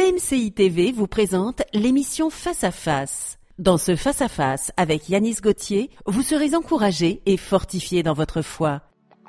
AMCI TV vous présente l'émission Face à Face. Dans ce Face à Face avec Yanis Gauthier, vous serez encouragé et fortifié dans votre foi.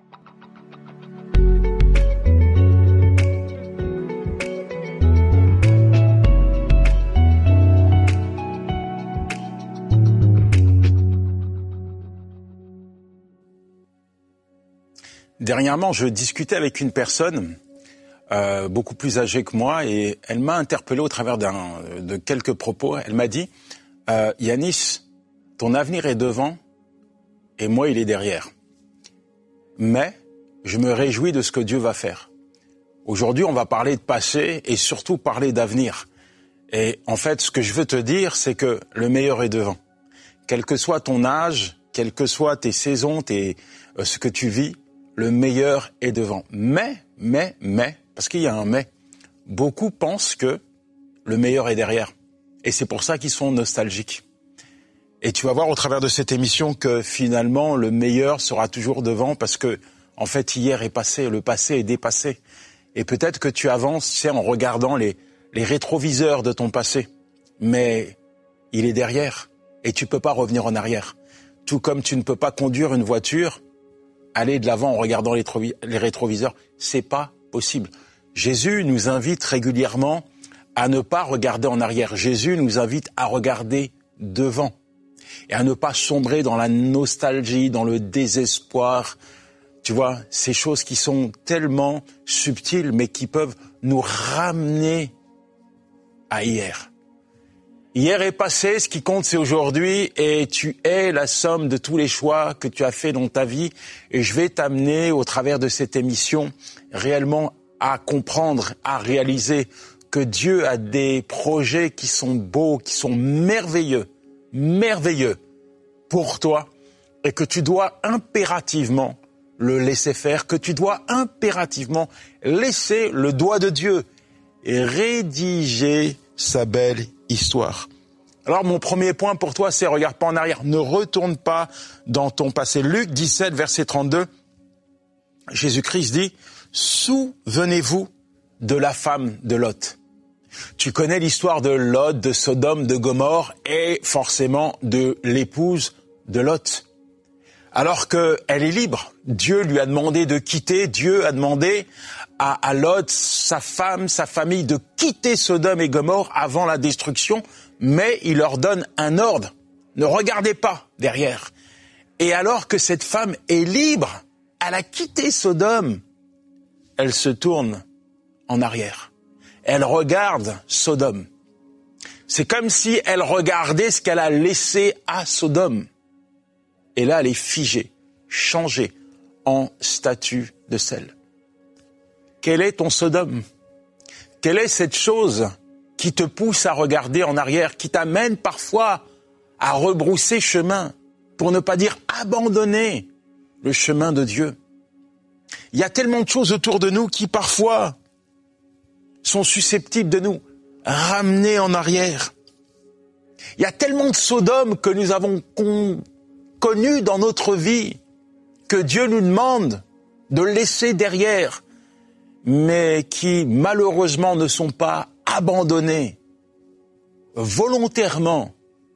Dernièrement, je discutais avec une personne beaucoup plus âgée que moi et elle m'a interpellé au travers de quelques propos. Elle m'a dit « Yanis, ton avenir est devant et moi, il est derrière. Mais je me réjouis de ce que Dieu va faire. Aujourd'hui, on va parler de passé et surtout parler d'avenir. Et en fait, ce que je veux te dire, c'est que le meilleur est devant. Quel que soit ton âge, quelles que soient tes saisons, ce que tu vis, le meilleur est devant. Mais, parce qu'il y a un mais, beaucoup pensent que le meilleur est derrière. Et c'est pour ça qu'ils sont nostalgiques. Et tu vas voir au travers de cette émission que finalement, le meilleur sera toujours devant parce que, en fait, hier est passé, le passé est dépassé. Et peut-être que tu avances, tu sais, en regardant les rétroviseurs de ton passé. Mais il est derrière et tu peux pas revenir en arrière. Tout comme tu ne peux pas conduire une voiture, aller de l'avant en regardant les rétroviseurs, c'est pas possible. Jésus nous invite régulièrement à ne pas regarder en arrière. Jésus nous invite à regarder devant et à ne pas sombrer dans la nostalgie, dans le désespoir. Tu vois, ces choses qui sont tellement subtiles, mais qui peuvent nous ramener à hier. Hier est passé, ce qui compte c'est aujourd'hui et tu es la somme de tous les choix que tu as fait dans ta vie et je vais t'amener au travers de cette émission réellement à comprendre, à réaliser que Dieu a des projets qui sont beaux, qui sont merveilleux pour toi et que tu dois impérativement le laisser faire, que tu dois impérativement laisser le doigt de Dieu et rédiger sa belle histoire. Alors mon premier point pour toi, c'est regarde pas en arrière, ne retourne pas dans ton passé. Luc 17, verset 32, Jésus-Christ dit « Souvenez-vous de la femme de Lot ». Tu connais l'histoire de Lot, de Sodome, de Gomorrhe et forcément de l'épouse de Lot. Alors qu'elle est libre, Dieu lui a demandé de quitter, Dieu a demandé à Lot, sa femme, sa famille, de quitter Sodome et Gomorrhe avant la destruction, mais il leur donne un ordre. Ne regardez pas derrière. Et alors que cette femme est libre, elle a quitté Sodome, elle se tourne en arrière. Elle regarde Sodome. C'est comme si elle regardait ce qu'elle a laissé à Sodome. Et là, elle est figée, changée en statue de sel. Quel est ton Sodome? Quelle est cette chose qui te pousse à regarder en arrière, qui t'amène parfois à rebrousser chemin, pour ne pas dire abandonner le chemin de Dieu? Il y a tellement de choses autour de nous qui parfois sont susceptibles de nous ramener en arrière. Il y a tellement de Sodome que nous avons connus dans notre vie que Dieu nous demande de laisser derrière, mais qui malheureusement ne sont pas abandonnés volontairement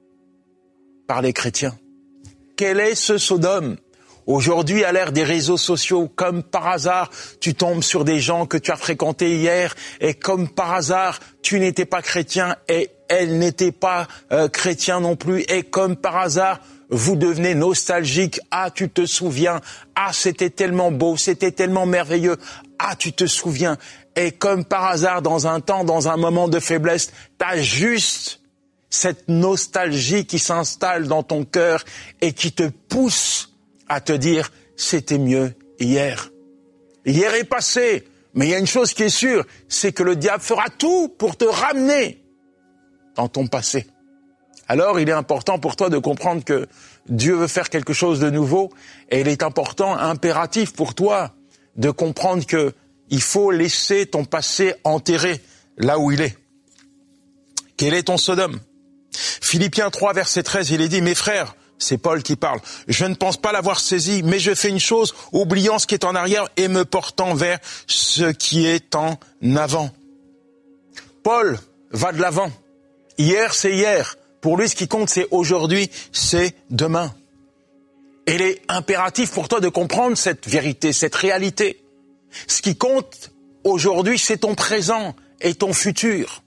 par les chrétiens. Quel est ce Sodome? Aujourd'hui, à l'ère des réseaux sociaux, comme par hasard, tu tombes sur des gens que tu as fréquentés hier et comme par hasard, tu n'étais pas chrétien et elle n'était pas chrétien non plus et comme par hasard, vous devenez nostalgique. Ah, tu te souviens. Ah, c'était tellement beau, c'était tellement merveilleux. Ah, tu te souviens. Et comme par hasard, dans un temps, dans un moment de faiblesse, t'as juste cette nostalgie qui s'installe dans ton cœur et qui te pousse à te dire, c'était mieux hier. Hier est passé, mais il y a une chose qui est sûre, c'est que le diable fera tout pour te ramener dans ton passé. Alors, il est important pour toi de comprendre que Dieu veut faire quelque chose de nouveau et il est important, impératif pour toi de comprendre que il faut laisser ton passé enterré là où il est. Quel est ton Sodome? Philippiens 3, verset 13, il est dit, mes frères, c'est Paul qui parle, je ne pense pas l'avoir saisi, mais je fais une chose, oubliant ce qui est en arrière et me portant vers ce qui est en avant. Paul va de l'avant. Hier, c'est hier. Pour lui, ce qui compte, c'est aujourd'hui, c'est demain. Et il est impératif pour toi de comprendre cette vérité, cette réalité. Ce qui compte aujourd'hui, c'est ton présent et ton futur.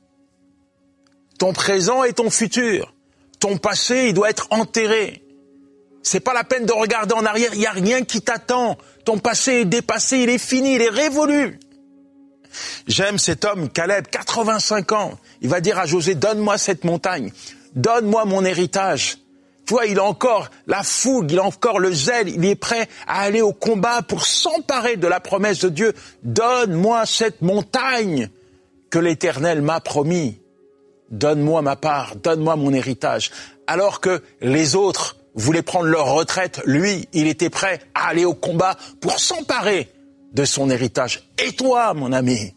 Ton présent et ton futur. Ton passé, il doit être enterré. C'est pas la peine de regarder en arrière, il n'y a rien qui t'attend. Ton passé est dépassé, il est fini, il est révolu. J'aime cet homme, Caleb, 85 ans. Il va dire à Josué, donne-moi cette montagne. Donne-moi mon héritage. Tu vois, il a encore la fougue, il a encore le zèle, il est prêt à aller au combat pour s'emparer de la promesse de Dieu. Donne-moi cette montagne que l'Éternel m'a promis. Donne-moi ma part, donne-moi mon héritage. Alors que les autres voulaient prendre leur retraite, lui, il était prêt à aller au combat pour s'emparer de son héritage. Et toi, mon ami,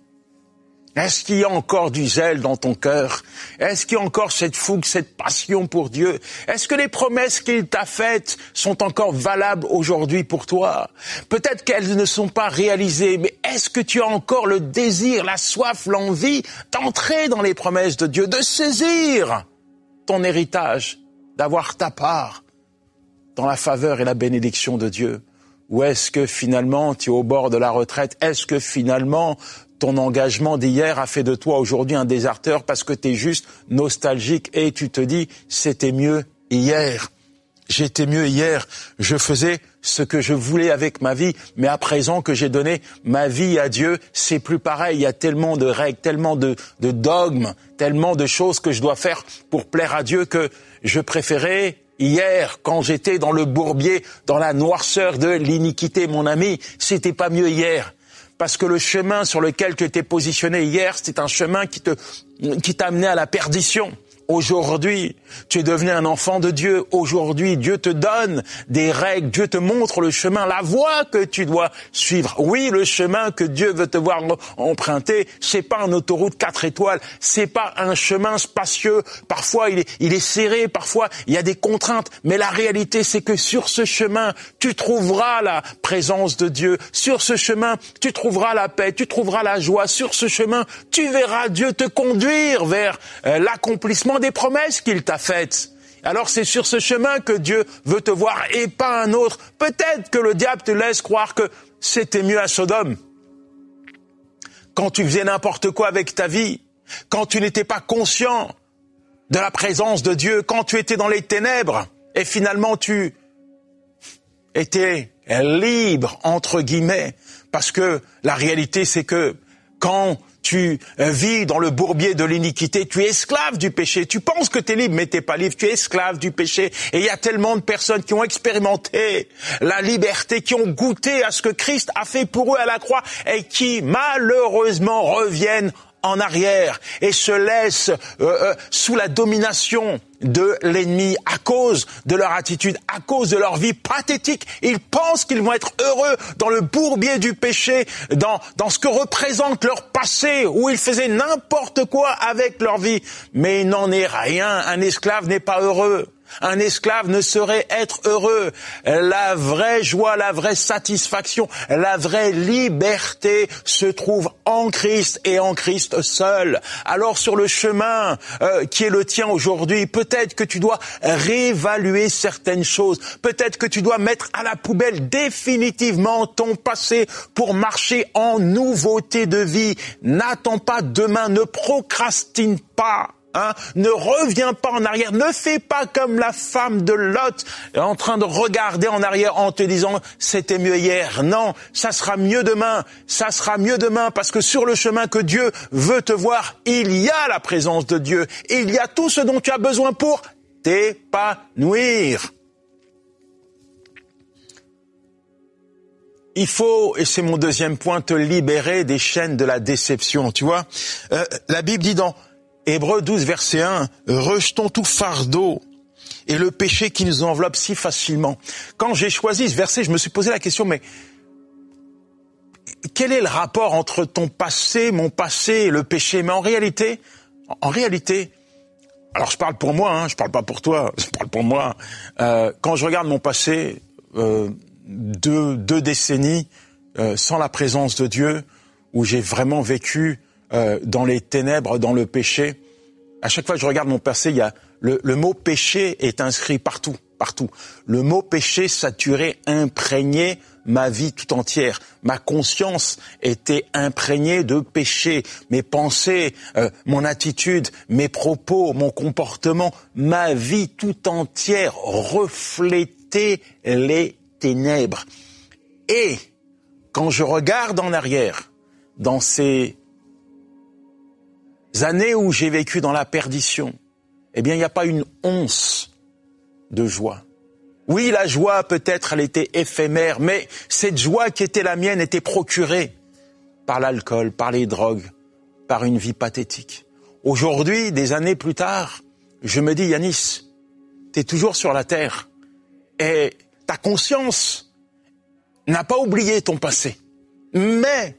est-ce qu'il y a encore du zèle dans ton cœur? Est-ce qu'il y a encore cette fougue, cette passion pour Dieu? Est-ce que les promesses qu'il t'a faites sont encore valables aujourd'hui pour toi? Peut-être qu'elles ne sont pas réalisées, mais est-ce que tu as encore le désir, la soif, l'envie d'entrer dans les promesses de Dieu, de saisir ton héritage, d'avoir ta part dans la faveur et la bénédiction de Dieu? Ou est-ce que finalement tu es au bord de la retraite? Est-ce que finalement ton engagement d'hier a fait de toi aujourd'hui un déserteur parce que tu es juste nostalgique et tu te dis « c'était mieux hier ». J'étais mieux hier, je faisais ce que je voulais avec ma vie, mais à présent que j'ai donné ma vie à Dieu, c'est plus pareil. Il y a tellement de règles, tellement de dogmes, tellement de choses que je dois faire pour plaire à Dieu que je préférais hier, quand j'étais dans le bourbier, dans la noirceur de l'iniquité, mon ami, c'était pas mieux hier. Parce que le chemin sur lequel tu étais positionné hier, c'est un chemin qui t'a amené à la perdition. Aujourd'hui, tu es devenu un enfant de Dieu. Aujourd'hui, Dieu te donne des règles. Dieu te montre le chemin, la voie que tu dois suivre. Oui, le chemin que Dieu veut te voir emprunter, c'est pas une autoroute 4 étoiles. C'est pas un chemin spacieux. Parfois, il est serré. Parfois, il y a des contraintes. Mais la réalité, c'est que sur ce chemin, tu trouveras la présence de Dieu. Sur ce chemin, tu trouveras la paix. Tu trouveras la joie. Sur ce chemin, tu verras Dieu te conduire vers l'accomplissement des promesses qu'il t'a faites. Alors c'est sur ce chemin que Dieu veut te voir et pas un autre. Peut-être que le diable te laisse croire que c'était mieux à Sodome. Quand tu faisais n'importe quoi avec ta vie, quand tu n'étais pas conscient de la présence de Dieu, quand tu étais dans les ténèbres et finalement tu étais libre, entre guillemets, parce que la réalité c'est que quand tu vis dans le bourbier de l'iniquité, tu es esclave du péché. Tu penses que tu es libre, mais tu n'es pas libre. Tu es esclave du péché. Et il y a tellement de personnes qui ont expérimenté la liberté, qui ont goûté à ce que Christ a fait pour eux à la croix et qui, malheureusement, reviennent en arrière et se laissent sous la domination de l'ennemi à cause de leur attitude, à cause de leur vie pathétique. Ils pensent qu'ils vont être heureux dans le bourbier du péché, dans ce que représente leur passé, où ils faisaient n'importe quoi avec leur vie. Mais il n'en est rien. Un esclave n'est pas heureux. Un esclave ne saurait être heureux. La vraie joie, la vraie satisfaction, la vraie liberté se trouve en Christ et en Christ seul. Alors sur le chemin qui est le tien aujourd'hui, peut-être que tu dois réévaluer certaines choses. Peut-être que tu dois mettre à la poubelle définitivement ton passé pour marcher en nouveauté de vie. N'attends pas demain, ne procrastine pas. Ne reviens pas en arrière, ne fais pas comme la femme de Lot en train de regarder en arrière en te disant c'était mieux hier. Non, ça sera mieux demain, parce que sur le chemin que Dieu veut te voir, il y a la présence de Dieu, il y a tout ce dont tu as besoin pour t'épanouir. Il faut, et c'est mon deuxième point, te libérer des chaînes de la déception. Tu vois, la Bible dit dans Hébreux 12, verset 1, « Rejetons tout fardeau et le péché qui nous enveloppe si facilement. » Quand j'ai choisi ce verset, je me suis posé la question, mais quel est le rapport entre ton passé, mon passé et le péché? Mais en réalité, alors je parle pour moi, je parle pas pour toi, je parle pour moi. Quand je regarde mon passé, deux décennies sans la présence de Dieu, où j'ai vraiment vécu dans les ténèbres, dans le péché, À chaque fois que je regarde mon passé, il y a le mot péché est inscrit partout, partout. Le mot péché saturait, imprégné ma vie tout entière. Ma conscience était imprégnée de péché. Mes pensées, mon attitude, mes propos, mon comportement, ma vie tout entière reflétait les ténèbres. Et quand je regarde en arrière, dans ces années où j'ai vécu dans la perdition, eh bien, il n'y a pas une once de joie. Oui, la joie, peut-être, elle était éphémère, mais cette joie qui était la mienne était procurée par l'alcool, par les drogues, par une vie pathétique. Aujourd'hui, des années plus tard, je me dis, Yanis, t'es toujours sur la terre et ta conscience n'a pas oublié ton passé. Mais,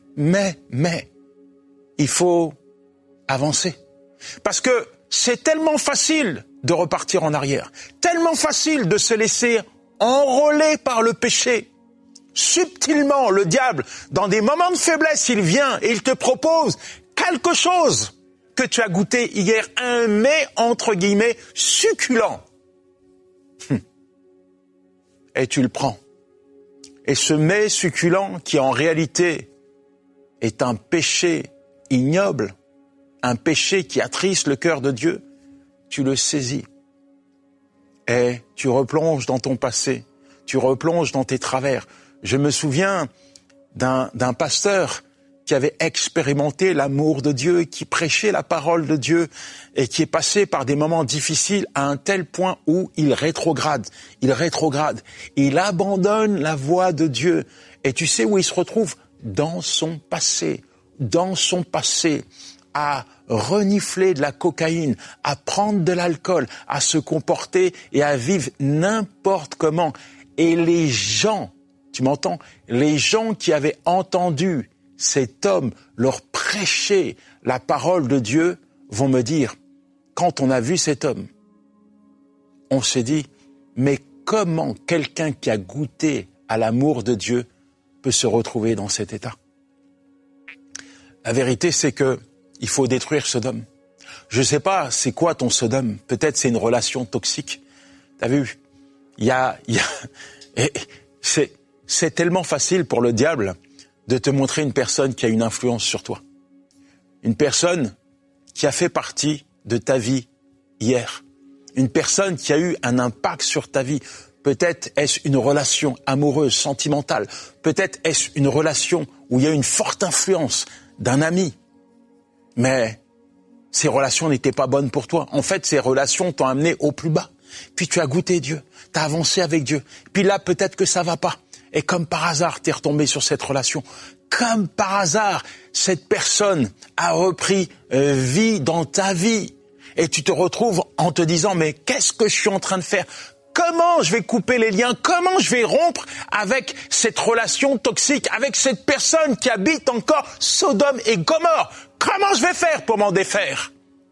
il faut avancer. Parce que c'est tellement facile de repartir en arrière, tellement facile de se laisser enrôler par le péché. Subtilement, le diable, dans des moments de faiblesse, il vient et il te propose quelque chose que tu as goûté hier, un mets, entre guillemets, succulent. Et tu le prends. Et ce mets succulent, qui en réalité est un péché ignoble, un péché qui attriste le cœur de Dieu, tu le saisis. Et tu replonges dans ton passé, tu replonges dans tes travers. Je me souviens d'un pasteur qui avait expérimenté l'amour de Dieu, qui prêchait la parole de Dieu et qui est passé par des moments difficiles à un tel point où il rétrograde, il abandonne la voie de Dieu. Et tu sais où il se retrouve? Dans son passé, à renifler de la cocaïne, à prendre de l'alcool, à se comporter et à vivre n'importe comment. Et les gens, tu m'entends, les gens qui avaient entendu cet homme leur prêcher la parole de Dieu vont me dire, quand on a vu cet homme, on s'est dit, mais comment quelqu'un qui a goûté à l'amour de Dieu peut se retrouver dans cet état? La vérité, c'est que il faut détruire Sodome. Je ne sais pas, c'est quoi ton Sodome? Peut-être c'est une relation toxique. T'as vu? C'est tellement facile pour le diable de te montrer une personne qui a une influence sur toi. Une personne qui a fait partie de ta vie hier. Une personne qui a eu un impact sur ta vie. Peut-être est-ce une relation amoureuse, sentimentale. Peut-être est-ce une relation où il y a une forte influence d'un ami. Mais ces relations n'étaient pas bonnes pour toi. En fait, ces relations t'ont amené au plus bas. Puis tu as goûté Dieu, tu as avancé avec Dieu. Puis là, peut-être que ça va pas. Et comme par hasard, tu es retombé sur cette relation. Comme par hasard, cette personne a repris vie dans ta vie. Et tu te retrouves en te disant, mais qu'est-ce que je suis en train de faire? Comment je vais couper les liens? Comment je vais rompre avec cette relation toxique, avec cette personne qui habite encore Sodome et Gomorrhe? Comment je vais faire pour m'en défaire?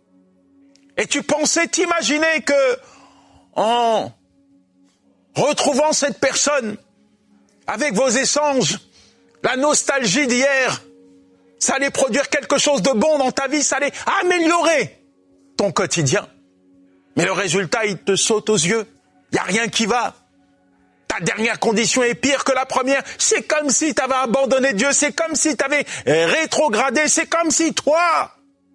Et tu pensais t'imaginer que, en retrouvant cette personne, avec vos échanges, la nostalgie d'hier, ça allait produire quelque chose de bon dans ta vie, ça allait améliorer ton quotidien. Mais le résultat, il te saute aux yeux. Il n'y a rien qui va. Ta dernière condition est pire que la première. C'est comme si tu avais abandonné Dieu. C'est comme si tu avais rétrogradé. C'est comme si toi,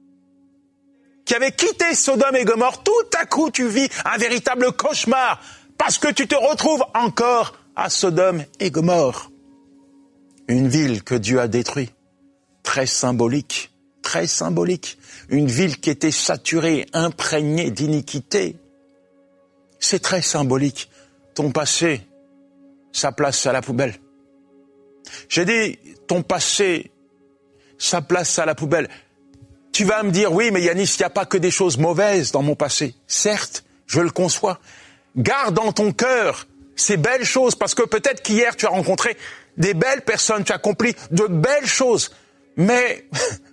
qui avais quitté Sodome et Gomorrhe, tout à coup tu vis un véritable cauchemar parce que tu te retrouves encore à Sodome et Gomorrhe. Une ville que Dieu a détruite. Très symbolique. Très symbolique. Une ville qui était saturée, imprégnée d'iniquité. C'est très symbolique. Ton passé, sa place à la poubelle. J'ai dit, ton passé, sa place à la poubelle. Tu vas me dire, oui, mais Yanis, il n'y a pas que des choses mauvaises dans mon passé. Certes, je le conçois. Garde dans ton cœur ces belles choses, parce que peut-être qu'hier, tu as rencontré des belles personnes, tu as accompli de belles choses. Mais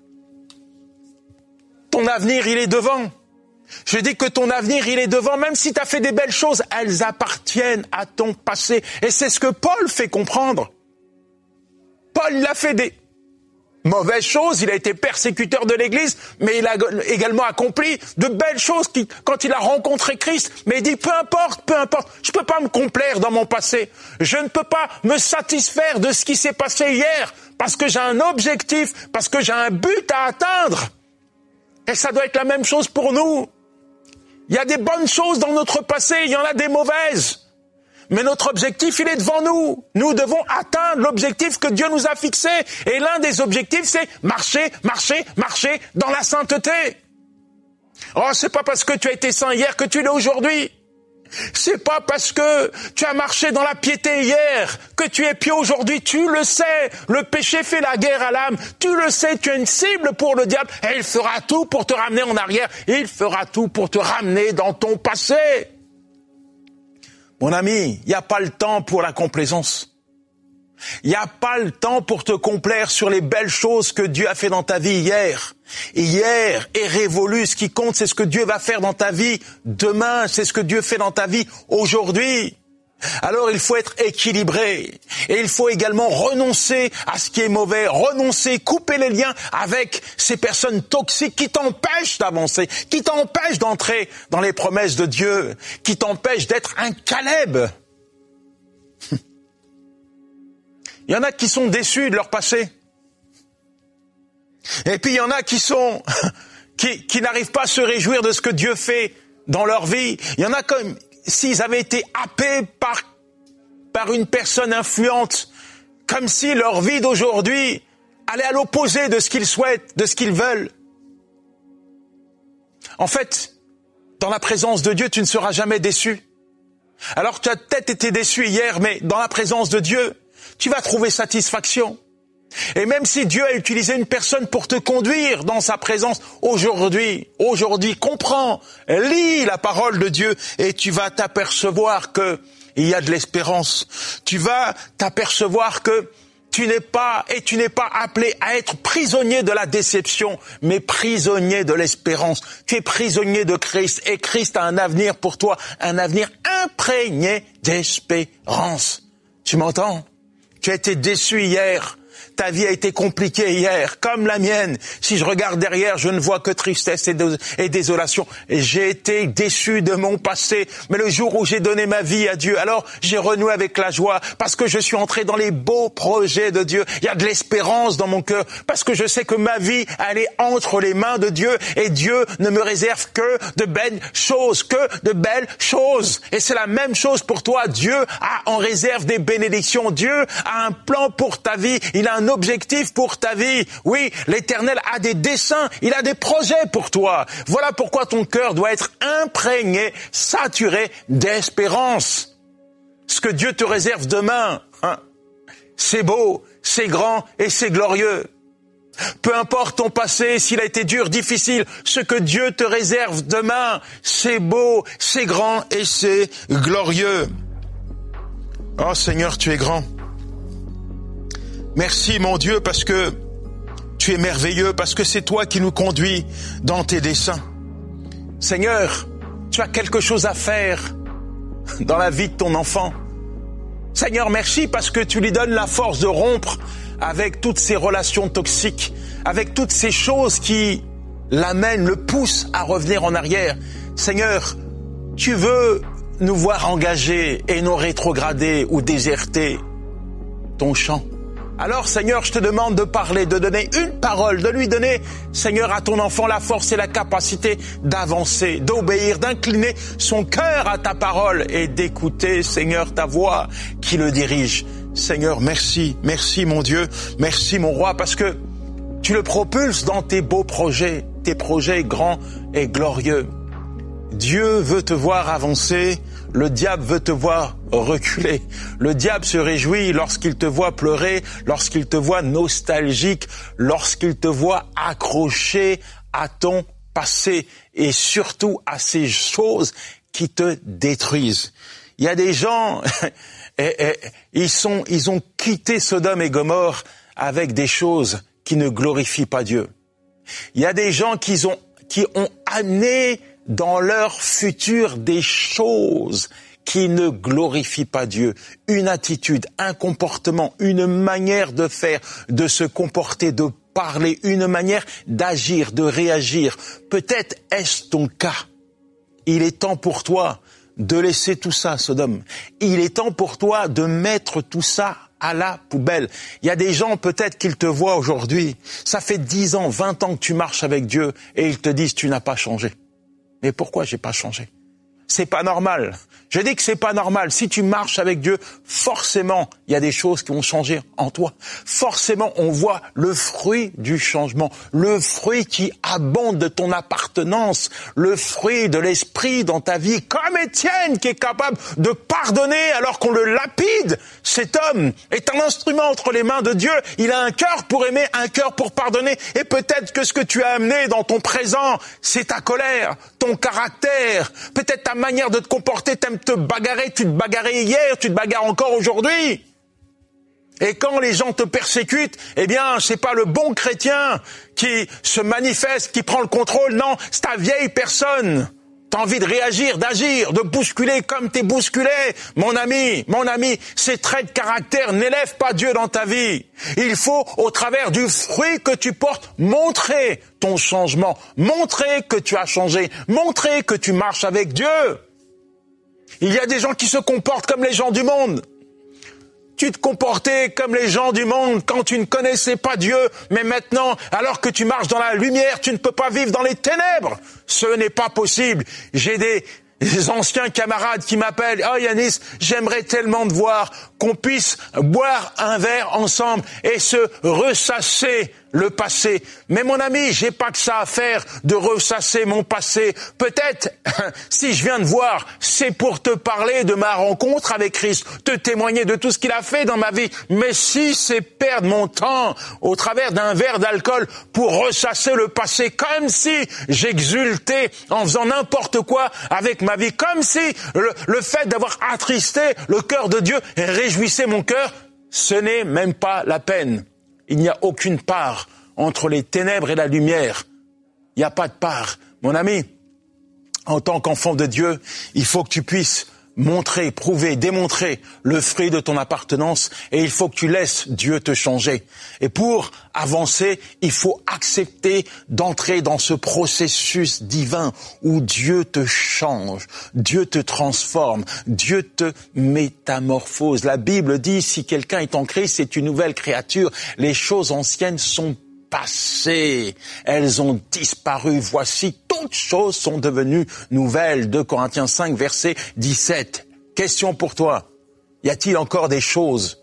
ton avenir, il est devant. Je dis que ton avenir, il est devant, même si tu as fait des belles choses, elles appartiennent à ton passé. Et c'est ce que Paul fait comprendre. Paul, il a fait mauvaise chose, il a été persécuteur de l'Église, mais il a également accompli de belles choses quand il a rencontré Christ. Mais il dit, peu importe, je peux pas me complaire dans mon passé. Je ne peux pas me satisfaire de ce qui s'est passé hier, parce que j'ai un objectif, parce que j'ai un but à atteindre. Et ça doit être la même chose pour nous. Il y a des bonnes choses dans notre passé, il y en a des mauvaises. Mais notre objectif, il est devant nous. Nous devons atteindre l'objectif que Dieu nous a fixé. Et l'un des objectifs, c'est marcher dans la sainteté. Oh, c'est pas parce que tu as été saint hier que tu l'es aujourd'hui. C'est pas parce que tu as marché dans la piété hier que tu es pieux aujourd'hui. Tu le sais, le péché fait la guerre à l'âme. Tu le sais, tu es une cible pour le diable. Et il fera tout pour te ramener en arrière. Il fera tout pour te ramener dans ton passé. Mon ami, il n'y a pas le temps pour la complaisance. Il n'y a pas le temps pour te complaire sur les belles choses que Dieu a fait dans ta vie hier. Hier est révolu. Ce qui compte, c'est ce que Dieu va faire dans ta vie demain. C'est ce que Dieu fait dans ta vie aujourd'hui. Alors il faut être équilibré. Et il faut également renoncer à ce qui est mauvais. Renoncer, couper les liens avec ces personnes toxiques qui t'empêchent d'avancer, qui t'empêchent d'entrer dans les promesses de Dieu, qui t'empêchent d'être un Caleb. Il y en a qui sont déçus de leur passé. Et puis il y en a qui sont qui n'arrivent pas à se réjouir de ce que Dieu fait dans leur vie. Il y en a comme s'ils avaient été happés par une personne influente, comme si leur vie d'aujourd'hui allait à l'opposé de ce qu'ils souhaitent, de ce qu'ils veulent. En fait, dans la présence de Dieu, tu ne seras jamais déçu. Alors tu as peut-être été déçu hier, mais dans la présence de Dieu, tu vas trouver satisfaction. Et même si Dieu a utilisé une personne pour te conduire dans sa présence, aujourd'hui, comprends, lis la parole de Dieu et tu vas t'apercevoir que il y a de l'espérance. Tu vas t'apercevoir que tu n'es pas appelé à être prisonnier de la déception, mais prisonnier de l'espérance. Tu es prisonnier de Christ et Christ a un avenir pour toi, un avenir imprégné d'espérance. Tu m'entends? Tu as été déçu hier. Ta vie a été compliquée hier, comme la mienne. Si je regarde derrière, je ne vois que tristesse et désolation. Et j'ai été déçu de mon passé. Mais le jour où j'ai donné ma vie à Dieu, alors j'ai renoué avec la joie parce que je suis entré dans les beaux projets de Dieu. Il y a de l'espérance dans mon cœur parce que je sais que ma vie, elle est entre les mains de Dieu et Dieu ne me réserve que de belles choses, Et c'est la même chose pour toi. Dieu a en réserve des bénédictions. Dieu a un plan pour ta vie. Il a un objectif pour ta vie. Oui, l'Éternel a des desseins, il a des projets pour toi. Voilà pourquoi ton cœur doit être imprégné, saturé d'espérance. Ce que Dieu te réserve demain, c'est beau, c'est grand et c'est glorieux. Peu importe ton passé, s'il a été dur, difficile, ce que Dieu te réserve demain, c'est beau, c'est grand et c'est glorieux. Oh Seigneur, tu es grand. Merci mon Dieu parce que tu es merveilleux, parce que c'est toi qui nous conduis dans tes desseins. Seigneur, tu as quelque chose à faire dans la vie de ton enfant. Seigneur, merci parce que tu lui donnes la force de rompre avec toutes ces relations toxiques, avec toutes ces choses qui l'amènent, le poussent à revenir en arrière. Seigneur, tu veux nous voir engagés et non rétrograder ou déserter ton champ. Alors, Seigneur, je te demande de parler, de donner une parole, de lui donner, Seigneur, à ton enfant la force et la capacité d'avancer, d'obéir, d'incliner son cœur à ta parole et d'écouter, Seigneur, ta voix qui le dirige. Seigneur, merci mon Dieu, merci mon roi, parce que tu le propulses dans tes beaux projets grands et glorieux. Dieu veut te voir avancer, le diable veut te voir reculer. Le diable se réjouit lorsqu'il te voit pleurer, lorsqu'il te voit nostalgique, lorsqu'il te voit accroché à ton passé et surtout à ces choses qui te détruisent. Il y a des gens, ils ont quitté Sodome et Gomorrhe avec des choses qui ne glorifient pas Dieu. Il y a des gens qui ont amené dans leur futur des choses qui ne glorifient pas Dieu, une attitude, un comportement, une manière de faire, de se comporter, de parler, une manière d'agir, de réagir. Peut-être est-ce ton cas. Il est temps pour toi de laisser tout ça, Sodome. Il est temps pour toi de mettre tout ça à la poubelle. Il y a des gens peut-être qu'ils te voient aujourd'hui. Ça fait 10 ans, 20 ans que tu marches avec Dieu et ils te disent tu n'as pas changé. Mais pourquoi j'ai pas changé? C'est pas normal. Je dis que c'est pas normal. Si tu marches avec Dieu, forcément, il y a des choses qui vont changer en toi. Forcément, on voit le fruit du changement, le fruit qui abonde de ton appartenance, le fruit de l'esprit dans ta vie, comme Étienne qui est capable de pardonner alors qu'on le lapide. Cet homme est un instrument entre les mains de Dieu. Il a un cœur pour aimer, un cœur pour pardonner. Et peut-être que ce que tu as amené dans ton présent, c'est ta colère, ton caractère, peut-être ta manière de te comporter. T'aimes te bagarrer, tu te bagarrais hier, tu te bagarres encore aujourd'hui. Et quand les gens te persécutent, eh bien, c'est pas le bon chrétien qui se manifeste, qui prend le contrôle, non, c'est ta vieille personne. T'as envie de réagir, d'agir, de bousculer comme t'es bousculé. Mon ami, ces traits de caractère n'élèvent pas Dieu dans ta vie. Il faut, au travers du fruit que tu portes, montrer ton changement, montrer que tu as changé, montrer que tu marches avec Dieu. Il y a des gens qui se comportent comme les gens du monde. Tu te comportais comme les gens du monde quand tu ne connaissais pas Dieu, mais maintenant, alors que tu marches dans la lumière, tu ne peux pas vivre dans les ténèbres. Ce n'est pas possible. J'ai des anciens camarades qui m'appellent. « Oh Yanis, j'aimerais tellement te voir qu'on puisse boire un verre ensemble et se ressasser le passé. » Mais mon ami, j'ai pas que ça à faire de ressasser mon passé. Peut-être, si je viens te voir, c'est pour te parler de ma rencontre avec Christ, te témoigner de tout ce qu'il a fait dans ma vie. Mais si c'est perdre mon temps au travers d'un verre d'alcool pour ressasser le passé, comme si j'exultais en faisant n'importe quoi avec ma vie, comme si le fait d'avoir attristé le cœur de Dieu réjouissait mon cœur, ce n'est même pas la peine. Il n'y a aucune part entre les ténèbres et la lumière. Il n'y a pas de part. Mon ami, en tant qu'enfant de Dieu, il faut que tu puisses montrer, prouver, démontrer le fruit de ton appartenance et il faut que tu laisses Dieu te changer. Et pour avancer, il faut accepter d'entrer dans ce processus divin où Dieu te change, Dieu te transforme, Dieu te métamorphose. La Bible dit, si quelqu'un est en Christ, c'est une nouvelle créature. Les choses anciennes sont passées, elles ont disparu. Voici, toutes choses sont devenues nouvelles. 2 Corinthiens 5, verset 17. Question pour toi. Y a-t-il encore des choses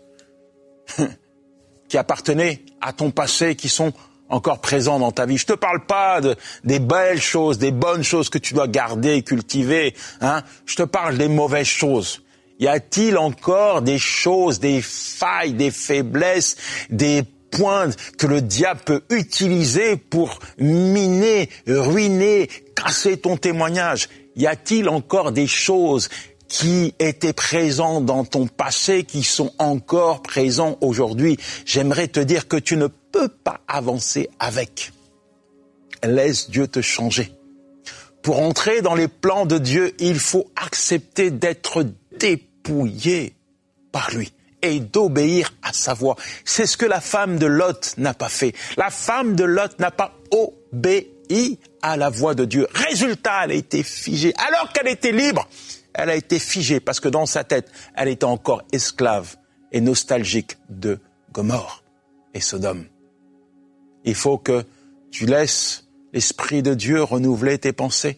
qui appartenaient à ton passé, qui sont encore présentes dans ta vie? Je te parle pas des belles choses, des bonnes choses que tu dois garder et cultiver. Je te parle des mauvaises choses. Y a-t-il encore des choses, des failles, des faiblesses, des points que le diable peut utiliser pour miner, ruiner, casser ton témoignage? Y a-t-il encore des choses qui étaient présentes dans ton passé, qui sont encore présentes aujourd'hui? J'aimerais te dire que tu ne peux pas avancer avec. Laisse Dieu te changer. Pour entrer dans les plans de Dieu, il faut accepter d'être dépouillé par lui et d'obéir à sa voix. C'est ce que la femme de Lot n'a pas fait. La femme de Lot n'a pas obéi à la voix de Dieu. Résultat, elle a été figée. Alors qu'elle était libre, elle a été figée parce que dans sa tête, elle était encore esclave et nostalgique de Gomorrhe et Sodome. Il faut que tu laisses l'Esprit de Dieu renouveler tes pensées,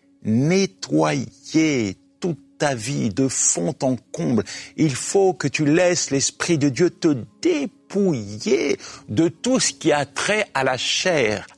nettoyer toute ta vie de fond en comble. Il faut que tu laisses l'Esprit de Dieu te dépouiller de tout ce qui a trait à la chair,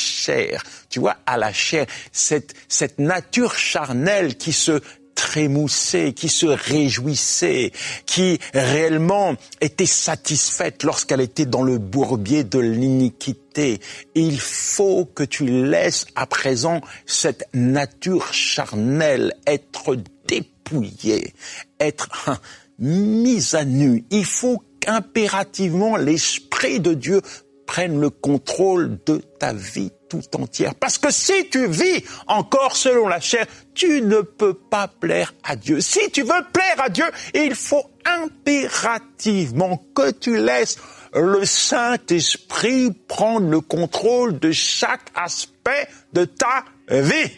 tu vois, à la chair, cette nature charnelle qui se trémoussait, qui se réjouissait, qui réellement était satisfaite lorsqu'elle était dans le bourbier de l'iniquité. Il faut que tu laisses à présent cette nature charnelle être dépouillée, être mise à nu. Il faut qu'impérativement l'Esprit de Dieu prenne le contrôle de ta vie tout entière. Parce que si tu vis encore selon la chair, tu ne peux pas plaire à Dieu. Si tu veux plaire à Dieu, il faut impérativement que tu laisses le Saint-Esprit prendre le contrôle de chaque aspect de ta vie.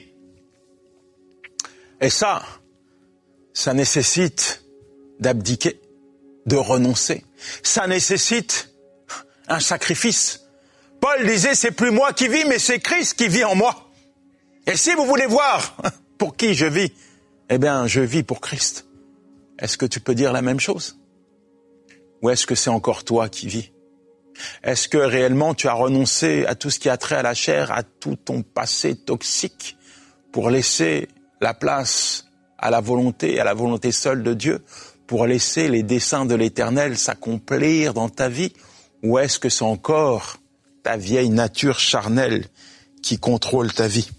Et ça nécessite d'abdiquer, de renoncer. Ça nécessite un sacrifice. Paul disait, c'est plus moi qui vis, mais c'est Christ qui vit en moi. Et si vous voulez voir pour qui je vis, eh bien, je vis pour Christ. Est-ce que tu peux dire la même chose? Ou est-ce que c'est encore toi qui vis? Est-ce que réellement tu as renoncé à tout ce qui a trait à la chair, à tout ton passé toxique, pour laisser la place à la volonté seule de Dieu, pour laisser les desseins de l'Éternel s'accomplir dans ta vie? Ou est-ce que c'est encore ta vieille nature charnelle qui contrôle ta vie?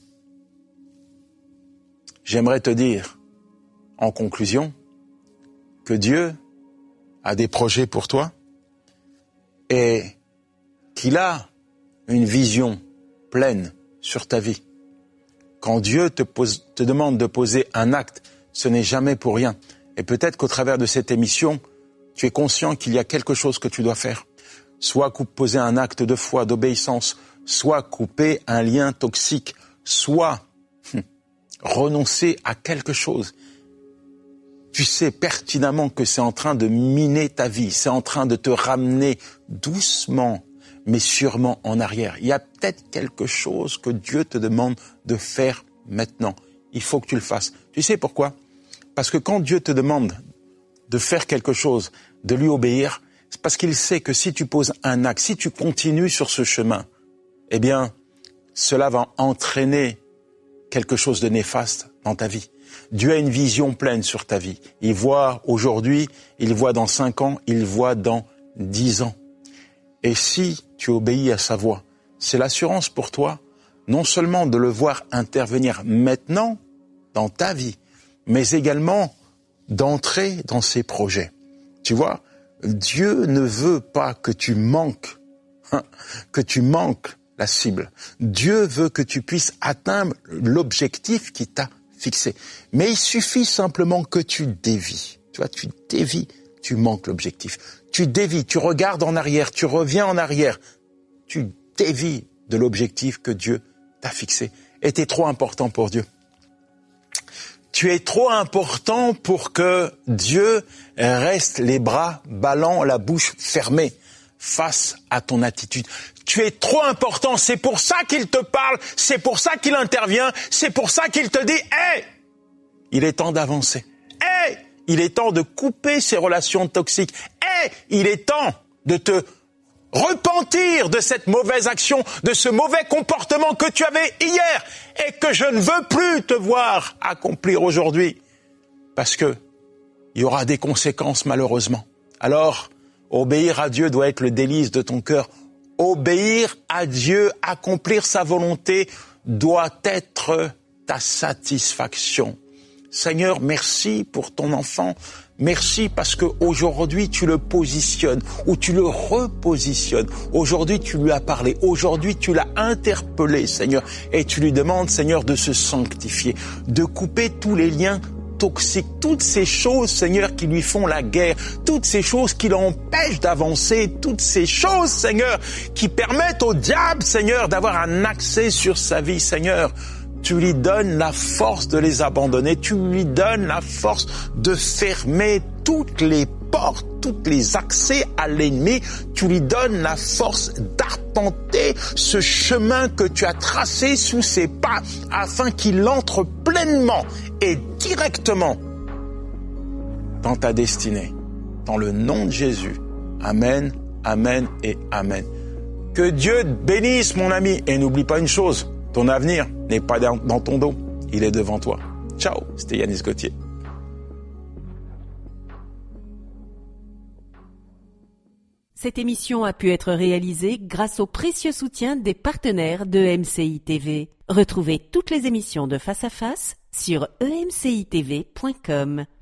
J'aimerais te dire, en conclusion, que Dieu a des projets pour toi et qu'il a une vision pleine sur ta vie. Quand Dieu te demande de poser un acte, ce n'est jamais pour rien. Et peut-être qu'au travers de cette émission, tu es conscient qu'il y a quelque chose que tu dois faire. Soit poser un acte de foi, d'obéissance, soit couper un lien toxique, soit renoncer à quelque chose. Tu sais pertinemment que c'est en train de miner ta vie, c'est en train de te ramener doucement, mais sûrement en arrière. Il y a peut-être quelque chose que Dieu te demande de faire maintenant. Il faut que tu le fasses. Tu sais pourquoi? Parce que quand Dieu te demande de faire quelque chose, de lui obéir, c'est parce qu'il sait que si tu poses un acte, si tu continues sur ce chemin, eh bien, cela va entraîner quelque chose de néfaste dans ta vie. Dieu a une vision pleine sur ta vie. Il voit aujourd'hui, il voit dans 5 ans, il voit dans 10 ans. Et si tu obéis à sa voix, c'est l'assurance pour toi, non seulement de le voir intervenir maintenant dans ta vie, mais également d'entrer dans ses projets. Tu vois, Dieu ne veut pas que tu manques la cible. Dieu veut que tu puisses atteindre l'objectif qui t'a fixé. Mais il suffit simplement que tu dévies. Tu vois, tu dévies, tu manques l'objectif. Tu dévies, tu regardes en arrière, tu reviens en arrière. Tu dévies de l'objectif que Dieu t'a fixé. Et tu es trop important pour Dieu. Tu es trop important pour que Dieu reste les bras ballants, la bouche fermée face à ton attitude. Tu es trop important, c'est pour ça qu'il te parle, c'est pour ça qu'il intervient, c'est pour ça qu'il te dit « Hey, il est temps d'avancer. Hey, il est temps de couper ces relations toxiques. Hey, il est temps de te repentir de cette mauvaise action, de ce mauvais comportement que tu avais hier et que je ne veux plus te voir accomplir aujourd'hui. Parce que il y aura des conséquences malheureusement. Alors, obéir à Dieu doit être le délice de ton cœur. Obéir à Dieu, accomplir sa volonté doit être ta satisfaction. Seigneur, merci pour ton enfant. Merci parce que aujourd'hui tu le positionnes ou tu le repositionnes. Aujourd'hui tu lui as parlé. Aujourd'hui tu l'as interpellé, Seigneur. Et tu lui demandes, Seigneur, de se sanctifier, de couper tous les liens toxiques, toutes ces choses, Seigneur, qui lui font la guerre, toutes ces choses qui l'empêchent d'avancer, toutes ces choses, Seigneur, qui permettent au diable, Seigneur, d'avoir un accès sur sa vie, Seigneur. Tu lui donnes la force de les abandonner, tu lui donnes la force de fermer toutes les portes, tous les accès à l'ennemi, tu lui donnes la force d'arpenter ce chemin que tu as tracé sous ses pas afin qu'il entre pleinement et directement dans ta destinée. Dans le nom de Jésus. Amen, amen et amen. Que Dieu te bénisse, mon ami, et n'oublie pas une chose. Ton avenir n'est pas dans ton dos, il est devant toi. Ciao, c'était Yanis Gauthier. Cette émission a pu être réalisée grâce au précieux soutien des partenaires de MCI TV. Retrouvez toutes les émissions de Face à Face sur emcitv.com.